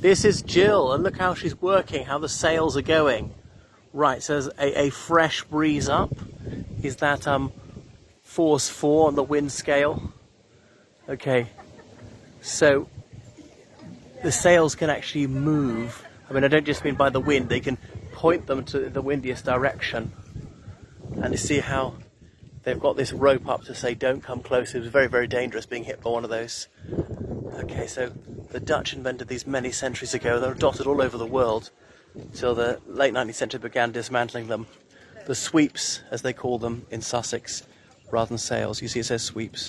This is Jill, and look how she's working, how the sails are going. Right, so there's a fresh breeze up. Is that force 4 on the wind scale? Okay, so the sails can actually move. I mean, I don't just mean by the wind, they can point them to the windiest direction. And you see how they've got this rope up to say don't come close. It was very, very dangerous being hit by one of those. Okay, so the Dutch invented these many centuries ago. They were dotted all over the world until the late 19th century began dismantling them. The sweeps, as they call them in Sussex, rather than sails. You see it says sweeps.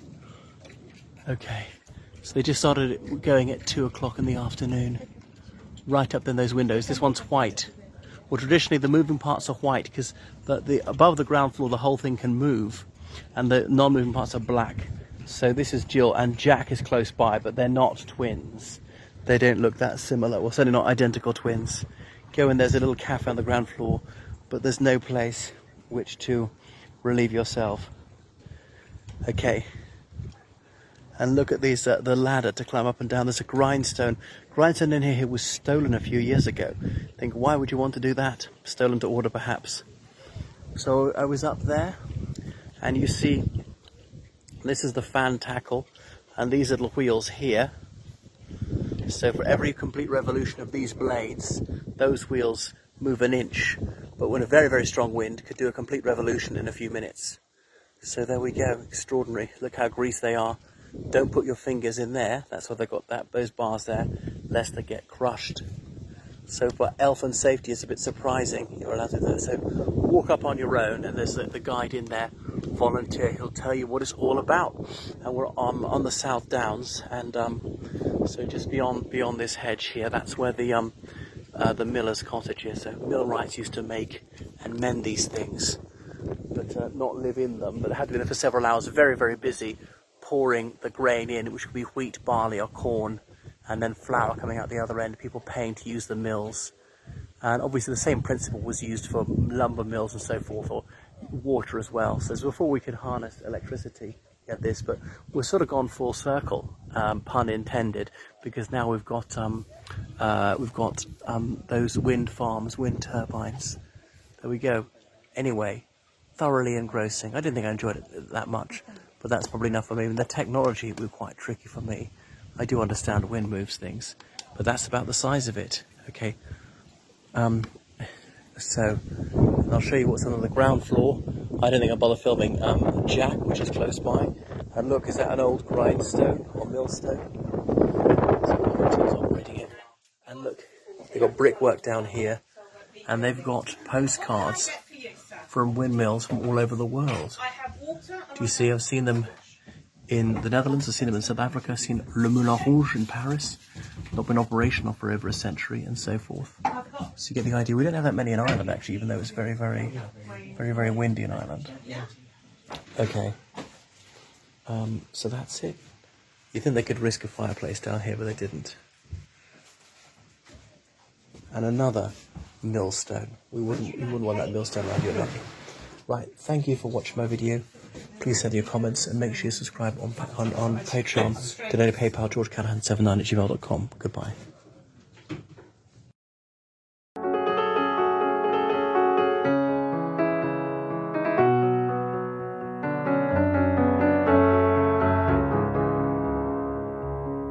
Okay, so they just started going at 2 o'clock in the afternoon. Right up in those windows. This one's white. Well, traditionally the moving parts are white because the above the ground floor the whole thing can move, and the non-moving parts are black. So this is Jill, and Jack is close by, but they're not twins. They don't look that similar. Well, certainly not identical twins. Go in, there's a little cafe on the ground floor, but there's no place which to relieve yourself. Okay. And look at these, the ladder to climb up and down. There's a grindstone. Grindstone in here was stolen a few years ago. Think, why would you want to do that? Stolen to order, perhaps. So I was up there, and you see, this is the fan tackle, and these little wheels here. So for every complete revolution of these blades, those wheels move an inch. But when a very, very strong wind could do a complete revolution in a few minutes. So there we go, extraordinary. Look how greased they are. Don't put your fingers in there. That's why they've got those bars there, lest they get crushed. So for elf and safety, it's a bit surprising. You're allowed to do that. So walk up on your own, and there's the guide in there, volunteer. He'll tell you what it's all about. And we're on the South Downs, and so just beyond this hedge here, that's where the miller's cottage is. So millwrights used to make and mend these things, but not live in them. But they had to be there for several hours, very, very busy, pouring the grain in, which could be wheat, barley or corn, and then flour coming out the other end, people paying to use the mills. And obviously the same principle was used for lumber mills and so forth, or water as well. So before we could harness electricity, we had this, but we've sort of gone full circle, pun intended, because now we've got those wind farms, wind turbines. There we go. Anyway, thoroughly engrossing. I didn't think I enjoyed it that much, but that's probably enough for me. And the technology was quite tricky for me. I do understand wind moves things, but that's about the size of it. Okay. So I'll show you what's on the ground floor. I don't think I'll bother filming Jack, which is close by. And look, is that an old grindstone or millstone? So operating it. And look, they've got brickwork down here, and they've got postcards from windmills from all over the world. Do you see? I've seen them in the Netherlands, I've seen them in South Africa, I've seen Le Moulin Rouge in Paris, not been operational for over a century, and so forth. So you get the idea. We don't have that many in Ireland, actually, even though it's very, very, very, very windy in Ireland. Okay. So that's it. You think they could risk a fireplace down here, but they didn't. And another millstone. We wouldn't want that millstone around here. Right, thank you for watching my video. Please send your comments and make sure you subscribe on Patreon, donate to PayPal, georgecallahan79@gmail.com. Goodbye.